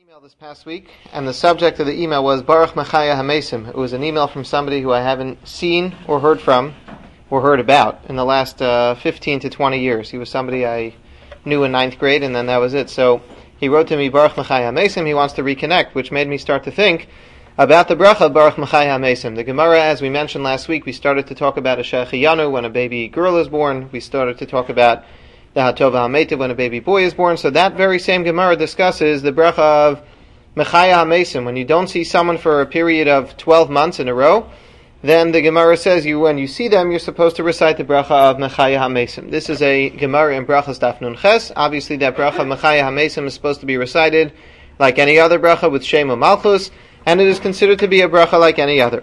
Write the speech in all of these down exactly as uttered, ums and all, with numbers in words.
Email this past week, and the subject of the email was Baruch Mechaya HaMesim. It was an email from somebody who I haven't seen or heard from or heard about in the last uh, fifteen to twenty years. He was somebody I knew in ninth grade, and then that was it. So he wrote to me, Baruch Mechaya HaMesim. He wants to reconnect, which made me start to think about the bracha of Baruch Mechaya HaMesim. The Gemara, as we mentioned last week, we started to talk about a Shechiyanu when a baby girl is born. We started to talk about the Hatova HaMeitiv when a baby boy is born. So that very same Gemara discusses the bracha of Mechaya HaMesim. When you don't see someone for a period of twelve months in a row, then the Gemara says you when you see them, you're supposed to recite the bracha of Mechaya HaMesim. This is a Gemara in Brachas Daf Nun Ches. Obviously that bracha of Mechaya HaMesim is supposed to be recited like any other bracha with Shem Malchus, and it is considered to be a bracha like any other.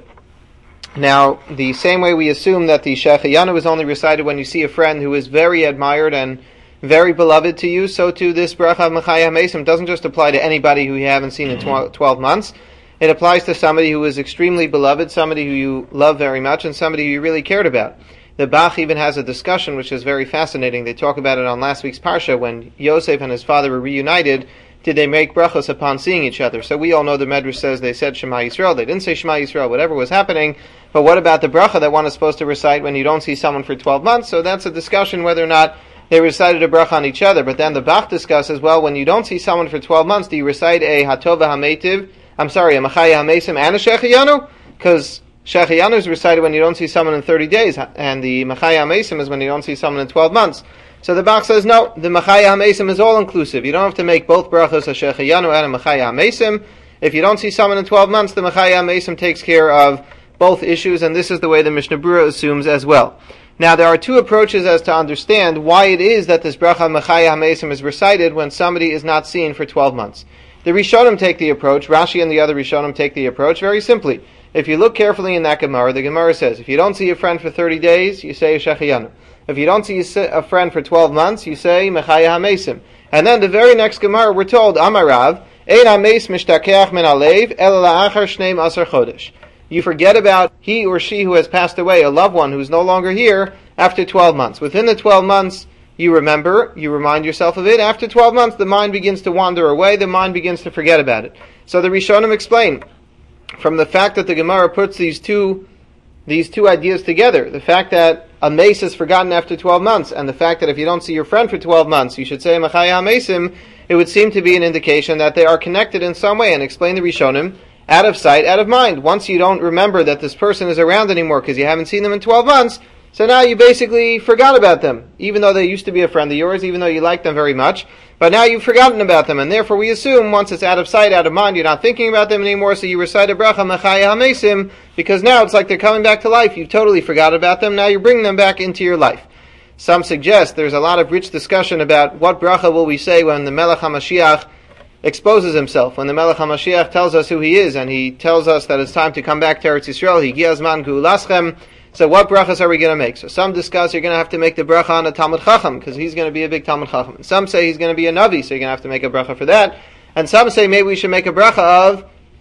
Now, the same way we assume that the Shechiyanu is only recited when you see a friend who is very admired and very beloved to you, so too this bracha of Mechaya HaMesim doesn't just apply to anybody who you haven't seen in twelve months. It applies to somebody who is extremely beloved, somebody who you love very much, and somebody who you really cared about. The Bach even has a discussion which is very fascinating. They talk about it on last week's Parsha when Yosef and his father were reunited. Did they make brachos upon seeing each other? So we all know the Medrash says they said Shema Yisrael. They didn't say Shema Yisrael, whatever was happening. But what about the bracha that one is supposed to recite when you don't see someone for twelve months? So that's a discussion whether or not they recited a bracha on each other. But then the Bach discusses, well, when you don't see someone for twelve months, do you recite a Hatova HaMeitiv, I'm sorry, a Mechaya HaMesim and a Shechiyanu? Because Shechiyanu is recited when you don't see someone in thirty days, and the Mechaya HaMesim is when you don't see someone in twelve months. So the Bach says, no, the Mechaya HaMesim is all-inclusive. You don't have to make both brachos, a Shechiyanu and a Mechaya HaMesim. If you don't see someone in twelve months, the Mechaya HaMesim takes care of both issues, and this is the way the Mishnah Berurah assumes as well. Now, there are two approaches as to understand why it is that this bracha Mechaya HaMesim is recited when somebody is not seen for twelve months. The Rishonim take the approach, Rashi and the other Rishonim take the approach very simply. If you look carefully in that Gemara, the Gemara says, if you don't see a friend for thirty days, you say Shechiyanu. If you don't see a friend for twelve months, you say Mechaya HaMesim. And then the very next Gemara, we're told, Amarav, Ein HaMeis Mishtakeach Min Alev, El La'achar Shneim Asar Chodesh. You forget about he or she who has passed away, a loved one who's no longer here, after twelve months. Within the twelve months, you remember, you remind yourself of it. After twelve months, the mind begins to wander away, the mind begins to forget about it. So the Rishonim explain, from the fact that the Gemara puts these two these two ideas together, the fact that a mace is forgotten after twelve months, and the fact that if you don't see your friend for twelve months, you should say Mechaya HaMesim, it would seem to be an indication that they are connected in some way, and explain the Rishonim, out of sight, out of mind. Once you don't remember that this person is around anymore because you haven't seen them in twelve months, so now you basically forgot about them, even though they used to be a friend of yours, even though you liked them very much, but now you've forgotten about them, and therefore we assume once it's out of sight, out of mind, you're not thinking about them anymore, so you recite a bracha Mechaya HaMesim, because now it's like they're coming back to life. You totally forgot about them, now you're bringing them back into your life. Some suggest there's a lot of rich discussion about what bracha will we say when the Melech HaMashiach exposes himself, when the Melech HaMashiach tells us who he is, and he tells us that it's time to come back to Eretz Yisrael, Higia Zman Geulaschem. So what brachas are we going to make? So some discuss you're going to have to make the bracha on a Talmud Chacham, because he's going to be a big Talmud Chacham. And some say he's going to be a Navi, so you're going to have to make a bracha for that. And some say maybe we should make a bracha of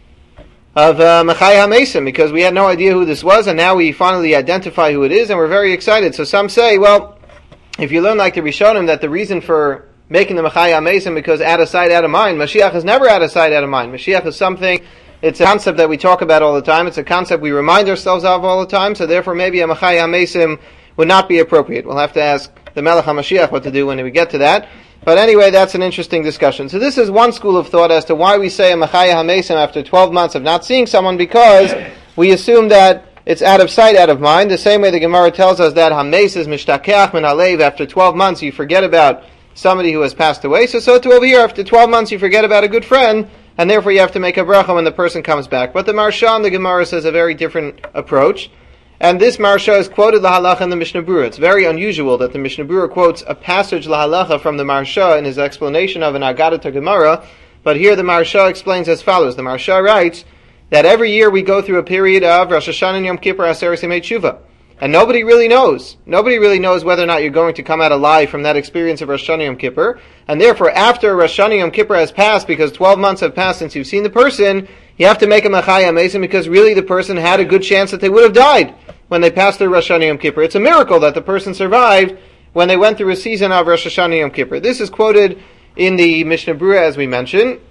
of uh, Mechaya HaMesim, because we had no idea who this was, and now we finally identify who it is, and we're very excited. So some say, well, if you learn like the Rishonim, that the reason for making the Mechaya HaMesim because out of sight, out of mind, Mashiach is never out of sight, out of mind. Mashiach is something, it's a concept that we talk about all the time. It's a concept we remind ourselves of all the time. So therefore, maybe a Mechaya HaMesim would not be appropriate. We'll have to ask the Melech HaMashiach what to do when we get to that. But anyway, that's an interesting discussion. So this is one school of thought as to why we say a Mechaya HaMesim after twelve months of not seeing someone, because we assume that it's out of sight, out of mind. The same way the Gemara tells us that Hames is Mishtakeach Min Alev, after twelve months you forget about somebody who has passed away. So so too over here, after twelve months you forget about a good friend, and therefore you have to make a bracha when the person comes back. But the Maharsha and the Gemara says a very different approach. And this Maharsha is quoted lahalacha in the Mishnah Berurah. It's very unusual that the Mishnah Berurah quotes a passage lahalacha from the Maharsha in his explanation of an Agadah Gemara. But here the Maharsha explains as follows. The Maharsha writes that every year we go through a period of Rosh Hashanah and Yom Kippur Aseret Yemei Tshuva. And nobody really knows. Nobody really knows whether or not you're going to come out alive from that experience of Rosh Hashanah Yom Kippur. And therefore, after Rosh Hashanah Yom Kippur has passed, because twelve months have passed since you've seen the person, you have to make a Mechaya HaMesim, because really the person had a good chance that they would have died when they passed through Rosh Hashanah Yom Kippur. It's a miracle that the person survived when they went through a season of Rosh Hashanah Yom Kippur. This is quoted in the Mishnah Berurah, as we mentioned.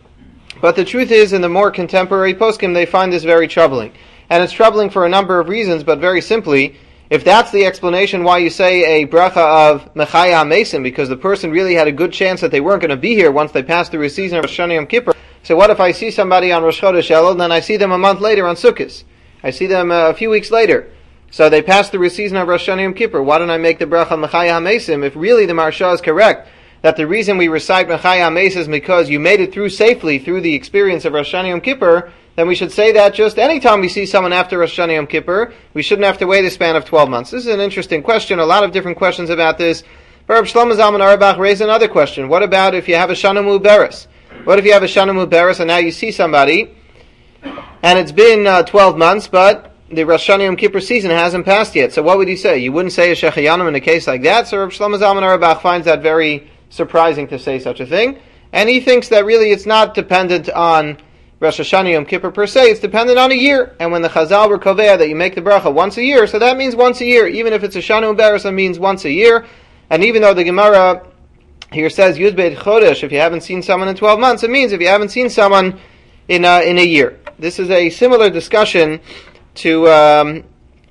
But the truth is, in the more contemporary poskim, they find this very troubling. And it's troubling for a number of reasons, but very simply, if that's the explanation why you say a bracha of Mechaya HaMesim, because the person really had a good chance that they weren't going to be here once they passed through a season of Rosh Hashanah Yom Kippur, so what if I see somebody on Rosh Chodesh Elul, and then I see them a month later on Sukkot? I see them uh, a few weeks later. So they passed through a season of Rosh Hashanah Yom Kippur. Why don't I make the bracha Mechaya HaMesim if really the Maharsha is correct, that the reason we recite Mechaya HaMesim is because you made it through safely through the experience of Rosh Hashanah Yom Kippur, then we should say that just any time we see someone after Rosh Hashanah Yom Kippur, we shouldn't have to wait a span of twelve months. This is an interesting question, a lot of different questions about this. But Reb Shlomo Zalman Auerbach raised another question. What about if you have a Shana Mu'beres? What if you have a Shana Mu'beres and now you see somebody, and it's been uh, twelve months, but the Rosh Hashanah Yom Kippur season hasn't passed yet. So what would you say? You wouldn't say a Shechayanim in a case like that. So Reb Shlomo Zalman Auerbach finds that very surprising to say such a thing. And he thinks that really it's not dependent on Rosh Hashanah Yom Kippur per se, it's dependent on a year. And when the Chazal were kovea that you make the bracha once a year, so that means once a year. Even if it's a Shana Mu'beres, it means once a year. And even though the Gemara here says Yud Beit Chodesh, if you haven't seen someone in twelve months, it means if you haven't seen someone in a, in a year. This is a similar discussion to um,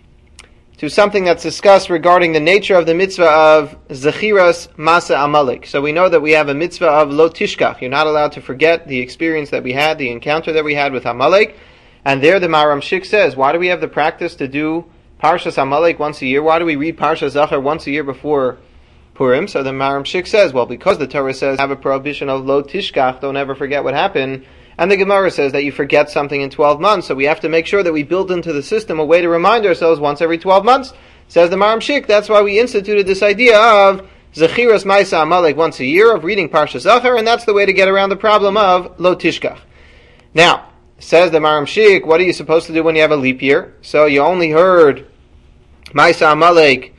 to something that's discussed regarding the nature of the mitzvah of Zechiras Masa Amalek. So we know that we have a mitzvah of Lo Tishkach. You're not allowed to forget the experience that we had, the encounter that we had with Amalek. And there the Maharam Shik says, why do we have the practice to do Parshas Amalek once a year? Why do we read Parshas Zachar once a year before Purim? So the Maharam Shik says, well, because the Torah says have a prohibition of Lo Tishkach, don't ever forget what happened. And the Gemara says that you forget something in twelve months, so we have to make sure that we build into the system a way to remind ourselves once every twelve months. Says the Maharam Shik, that's why we instituted this idea of Zechiras Maisa Amalek once a year, of reading Parshas Zachar, and that's the way to get around the problem of Lo Tishkach. Now, says the Maharam Shik, what are you supposed to do when you have a leap year? So you only heard Maisa Amalek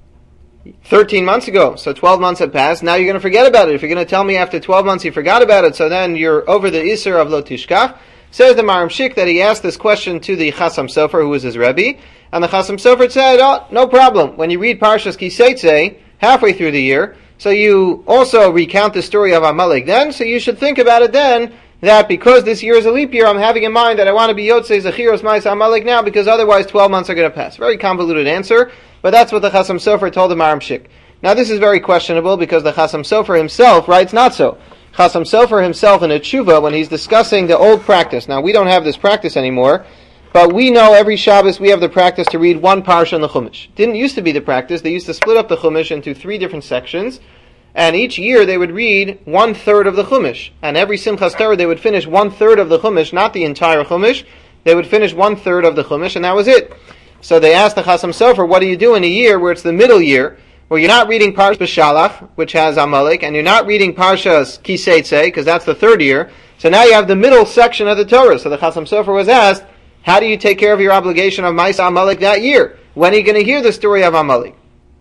thirteen months ago, so twelve months had passed, now you're going to forget about it. If you're going to tell me after twelve months you forgot about it, so then you're over the Isser of Lo Tishkach. Says the Maharam Shik that he asked this question to the Chasam Sofer, who was his Rebbe, and the Chasam Sofer said, oh, no problem. When you read Parshas Kiseitze, halfway through the year, so you also recount the story of Amalek then, so you should think about it then, that because this year is a leap year, I'm having in mind that I want to be Yotzei Zechiros Ma'is Amalek now, because otherwise twelve months are going to pass. Very convoluted answer, but that's what the Chasam Sofer told the Maharam Shik. Now this is very questionable, because the Chasam Sofer himself writes not so. Chasam Sofer himself in a tshuva, when he's discussing the old practice, now we don't have this practice anymore, but we know every Shabbos we have the practice to read one parsha in the Chumash. Didn't used to be the practice. They used to split up the Chumash into three different sections, and each year they would read one third of the Chumash. And every Simchas Torah they would finish one third of the Chumash, not the entire Chumash. They would finish one third of the Chumash, and that was it. So they asked the Chasam Sofer, what do you do in a year where it's the middle year, where you're not reading Parshas B'Shalach, which has Amalek, and you're not reading Parshas Kiseitze, because that's the third year. So now you have the middle section of the Torah. So the Chasam Sofer was asked, how do you take care of your obligation of Ma'isa Amalek that year? When are you going to hear the story of Amalek?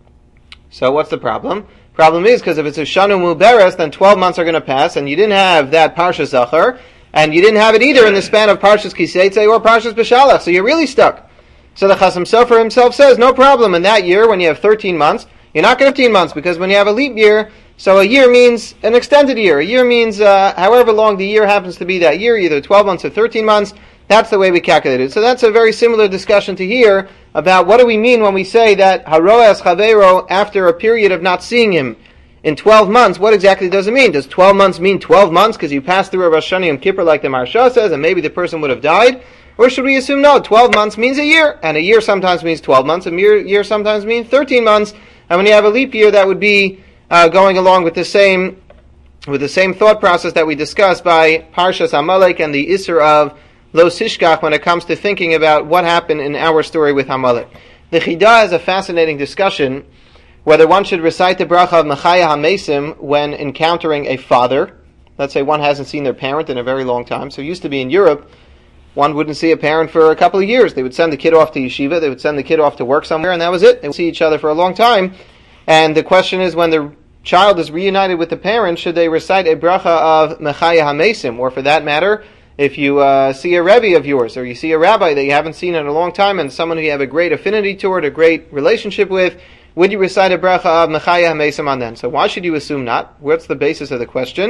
So what's the problem? Problem is, because if it's a Shana Mu'beres, then twelve months are going to pass, and you didn't have that Parshas Zachar, and you didn't have it either in the span of Parshas Kiseitze or Parshas B'Shalach, so you're really stuck. So the Chasam Sofer himself says, no problem, in that year, when you have thirteen months, you're not going to have fifteen months, because when you have a leap year, so a year means an extended year. A year means uh, however long the year happens to be that year, either twelve months or thirteen months. That's the way we calculate it. So that's a very similar discussion to here about what do we mean when we say that Haroas Chavero, after a period of not seeing him in twelve months, what exactly does it mean? Does twelve months mean twelve months because you passed through a Rosh Hashanah Yom Kippur like the Maharsha says, and maybe the person would have died? Or should we assume no, twelve months means a year, and a year sometimes means twelve months, a year, year sometimes means thirteen months, and when you have a leap year, that would be uh, going along with the same with the same thought process that we discussed by Parshas Amalek and the Isser of Lo Tishkach when it comes to thinking about what happened in our story with Amalek. The Chidah has a fascinating discussion whether one should recite the bracha of Mechaya HaMesim when encountering a father. Let's say one hasn't seen their parent in a very long time. So it used to be in Europe, one wouldn't see a parent for a couple of years. They would send the kid off to yeshiva, they would send the kid off to work somewhere, and that was it. They would see each other for a long time. And the question is, when the child is reunited with the parent, should they recite a bracha of Mechaya HaMesim? Or for that matter, if you uh, see a Rebbe of yours, or you see a rabbi that you haven't seen in a long time, and someone who you have a great affinity toward, a great relationship with, would you recite a bracha of Mechaya HaMesim on them? So why should you assume not? What's the basis of the question?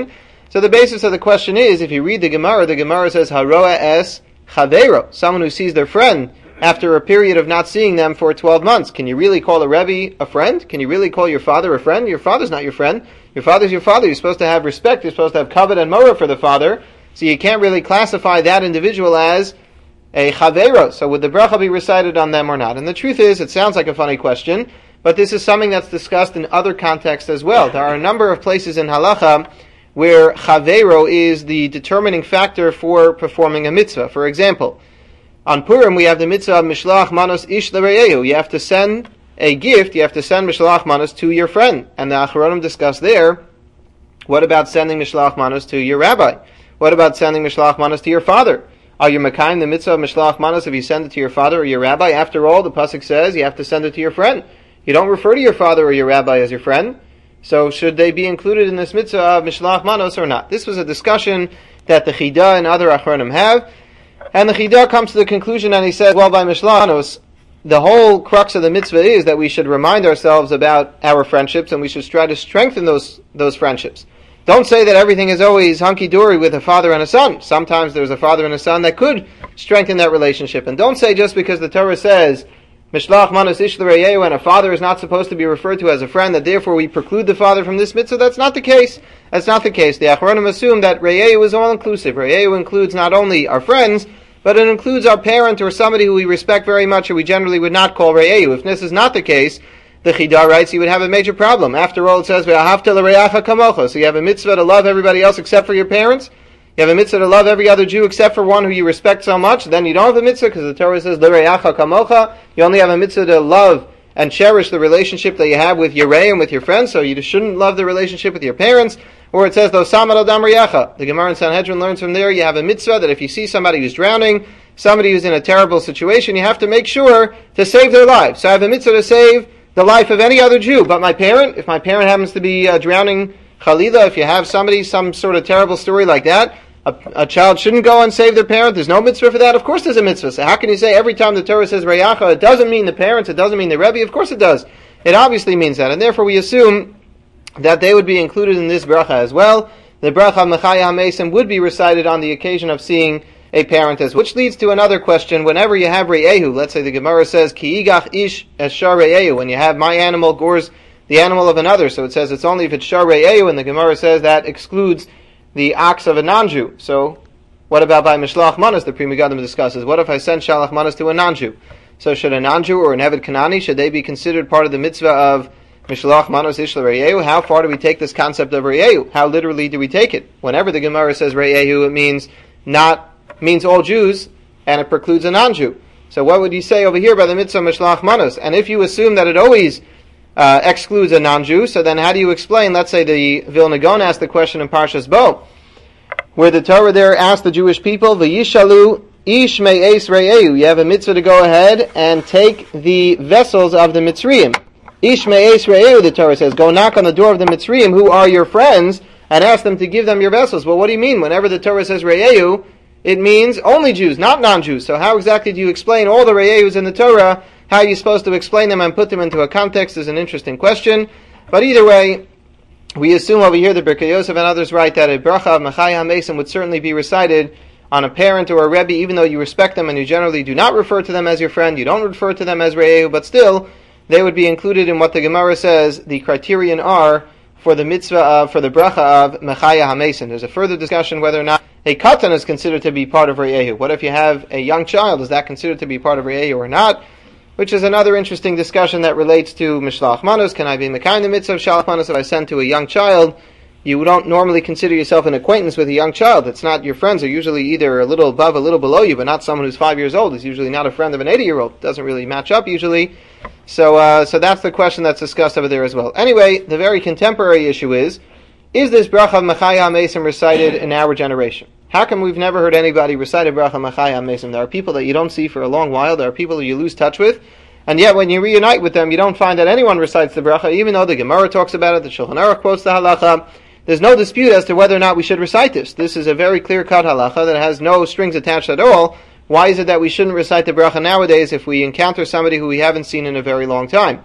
So the basis of the question is, if you read the Gemara, the Gemara says, Haroa es Chavero, someone who sees their friend after a period of not seeing them for twelve months. Can you really call a Rebbe a friend? Can you really call your father a friend? Your father's not your friend. Your father's your father. You're supposed to have respect. You're supposed to have kavod and mora for the father. So you can't really classify that individual as a Chavero. So would the bracha be recited on them or not? And the truth is, it sounds like a funny question, but this is something that's discussed in other contexts as well. There are a number of places in halacha where Chavero is the determining factor for performing a mitzvah. For example, on Purim we have the mitzvah of Mishlach Manos Ish L'Reyehu. You have to send a gift, you have to send Mishlach Manos to your friend. And the Acharonim discuss there, what about sending Mishlach Manos to your rabbi? What about sending Mishlach Manos to your father? Are you Makayim the mitzvah of Mishlach Manos if you send it to your father or your rabbi? After all, the pasuk says you have to send it to your friend. You don't refer to your father or your rabbi as your friend. So should they be included in this mitzvah of Mishlach Manos or not? This was a discussion that the Chida and other Achronim have. And the Chida comes to the conclusion and he says, well, by Mishlach Manos, the whole crux of the mitzvah is that we should remind ourselves about our friendships and we should try to strengthen those those friendships. Don't say that everything is always hunky-dory with a father and a son. Sometimes there's a father and a son that could strengthen that relationship. And don't say just because the Torah says Mishlach Manos Ish L'Reyehu and a father is not supposed to be referred to as a friend, that therefore we preclude the father from this mitzvah. That's not the case. That's not the case. The Achronim assume that Reyehu is all-inclusive. Reyehu includes not only our friends, but it includes our parent or somebody who we respect very much or we generally would not call Reyehu. If this is not the case, the Chida writes you would have a major problem. After all, it says, Ve'ahavta l'reacha kamocha. So you have a mitzvah to love everybody else except for your parents. You have a mitzvah to love every other Jew except for one who you respect so much. Then you don't have a mitzvah because the Torah says, l'reacha kamocha. You only have a mitzvah to love and cherish the relationship that you have with your rei and with your friends. So you shouldn't love the relationship with your parents. Or it says, Dosam al adam reacha. The Gemara in Sanhedrin learns from there, you have a mitzvah that if you see somebody who's drowning, somebody who's in a terrible situation, you have to make sure to save their lives. So I have a mitzvah to save the life of any other Jew. But my parent, if my parent happens to be uh, drowning, Chalila, if you have somebody, some sort of terrible story like that, a, a child shouldn't go and save their parent. There's no mitzvah for that. Of course there's a mitzvah. So how can you say every time the Torah says Reyacha, it doesn't mean the parents, it doesn't mean the Rebbe? Of course it does. It obviously means that. And therefore we assume that they would be included in this bracha as well. The bracha of Mechaya HaMesim would be recited on the occasion of seeing a parent as well. Which leads to another question. Whenever you have Re'ehu, let's say the Gemara says, Ki igach ish es shar Re'ehu, when you have my animal gores the animal of another, so it says it's only if it's shar Re'ehu, and the Gemara says that excludes the ox of a non-Jew. So, what about by Mishlach Manos, the Pri Megadim discusses? What if I send Shalach Manos to a non-Jew? So should a non-Jew or an Eved Kanani, should they be considered part of the mitzvah of Mishlach Manos Ish L'Re'ehu? How far do we take this concept of Re'ehu? How literally do we take it? Whenever the Gemara says Re'ehu, it means not means all Jews, and it precludes a non-Jew. So what would you say over here by the mitzvah Mishlach Manos? And if you assume that it always uh, excludes a non-Jew, so then how do you explain, let's say the Vilna Gaon asked the question in Parshas Bo, where the Torah there asked the Jewish people, V'yishalu ish me'es re'ehu, you have a mitzvah to go ahead and take the vessels of the Mitzrayim. Ish me'es re'ehu, the Torah says, go knock on the door of the Mitzrayim, who are your friends, and ask them to give them your vessels. Well, what do you mean? Whenever the Torah says re'ehu, it means only Jews, not non-Jews. So how exactly do you explain all the Re'ehus in the Torah? How are you supposed to explain them and put them into a context is an interesting question. But either way, we assume over here that Birkei Yosef and others write that a bracha of Mechaya HaMesim would certainly be recited on a parent or a Rebbe, even though you respect them and you generally do not refer to them as your friend, you don't refer to them as Re'ehu, but still, they would be included in what the Gemara says the criterion are for the mitzvah of, for the bracha of Mechaya HaMesim. There's a further discussion whether or not a katan is considered to be part of Re'ehu. What if you have a young child? Is that considered to be part of Re'ehu or not? Which is another interesting discussion that relates to Mishlach Manos. Can I be Mekayim the mitzvah of Shalach Manos if I send to a young child? You don't normally consider yourself an acquaintance with a young child. It's not, your friends are usually either a little above, a little below you, but not someone who's five years old. Is usually not a friend of an eighty-year-old. It doesn't really match up usually. So, uh, so that's the question that's discussed over there as well. Anyway, the very contemporary issue is, is this bracha of Mechaya HaMesim recited in our generation? How come we've never heard anybody recite a bracha Mechaya HaMesim? There are people that you don't see for a long while. There are people who you lose touch with. And yet when you reunite with them, you don't find that anyone recites the bracha, even though the Gemara talks about it, the Shulchan Aruch quotes the halacha. There's no dispute as to whether or not we should recite this. This is a very clear-cut halacha that has no strings attached at all. Why is it that we shouldn't recite the bracha nowadays if we encounter somebody who we haven't seen in a very long time?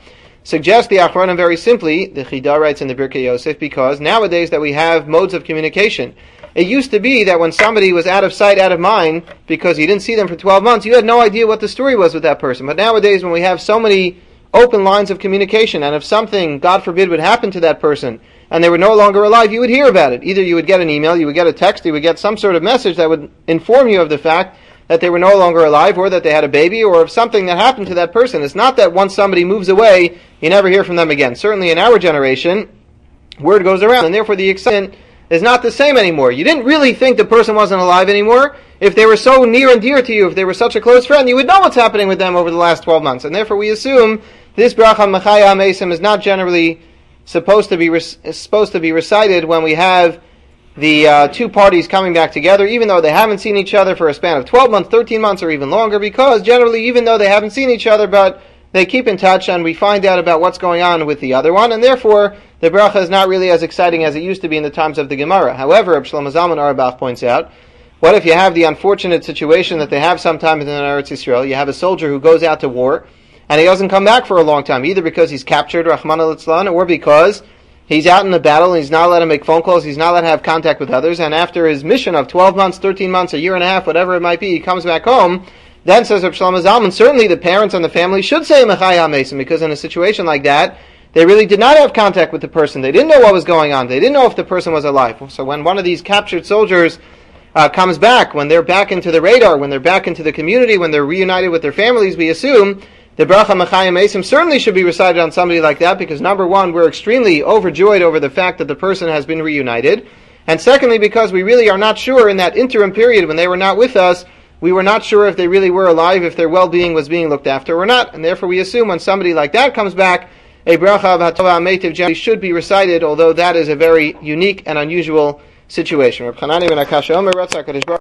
suggests the Achronim very simply, the Chida writes in the Birkei Yosef, because nowadays that we have modes of communication, it used to be that when somebody was out of sight, out of mind, because you didn't see them for twelve months, you had no idea what the story was with that person. But nowadays, when we have so many open lines of communication, and if something, God forbid, would happen to that person, and they were no longer alive, you would hear about it. Either you would get an email, you would get a text, you would get some sort of message that would inform you of the fact that they were no longer alive, or that they had a baby, or of something that happened to that person. It's not that once somebody moves away, you never hear from them again. Certainly in our generation, word goes around, and therefore the excitement is not the same anymore. You didn't really think the person wasn't alive anymore. If they were so near and dear to you, if they were such a close friend, you would know what's happening with them over the last twelve months. And therefore we assume this bracha Mechaya HaMesim is not generally supposed to be re- supposed to be recited when we have the uh, two parties coming back together, even though they haven't seen each other for a span of twelve months, thirteen months, or even longer, because generally, even though they haven't seen each other, but they keep in touch, and we find out about what's going on with the other one, and therefore, the bracha is not really as exciting as it used to be in the times of the Gemara. However, Reb Shlomo Zalman Auerbach points out, what if you have the unfortunate situation that they have sometimes in Eretz Yisrael? You have a soldier who goes out to war, and he doesn't come back for a long time, either because he's captured, Rahmana litzlan, or because he's out in the battle and he's not allowed to make phone calls, he's not allowed to have contact with others, and after his mission of twelve months, thirteen months, a year and a half, whatever it might be, he comes back home. Then says Reb Shlomo Zalman, certainly the parents and the family should say Mechaya HaMesim, because in a situation like that, they really did not have contact with the person. They didn't know what was going on. They didn't know if the person was alive. So when one of these captured soldiers uh, comes back, when they're back into the radar, when they're back into the community, when they're reunited with their families, we assume the bracha Mechaya HaMesim certainly should be recited on somebody like that, because number one, we're extremely overjoyed over the fact that the person has been reunited, and secondly, because we really are not sure in that interim period when they were not with us, we were not sure if they really were alive, if their well-being was being looked after or not, and therefore we assume when somebody like that comes back, a bracha of Hatova HaMeitiv generally should be recited, although that is a very unique and unusual situation.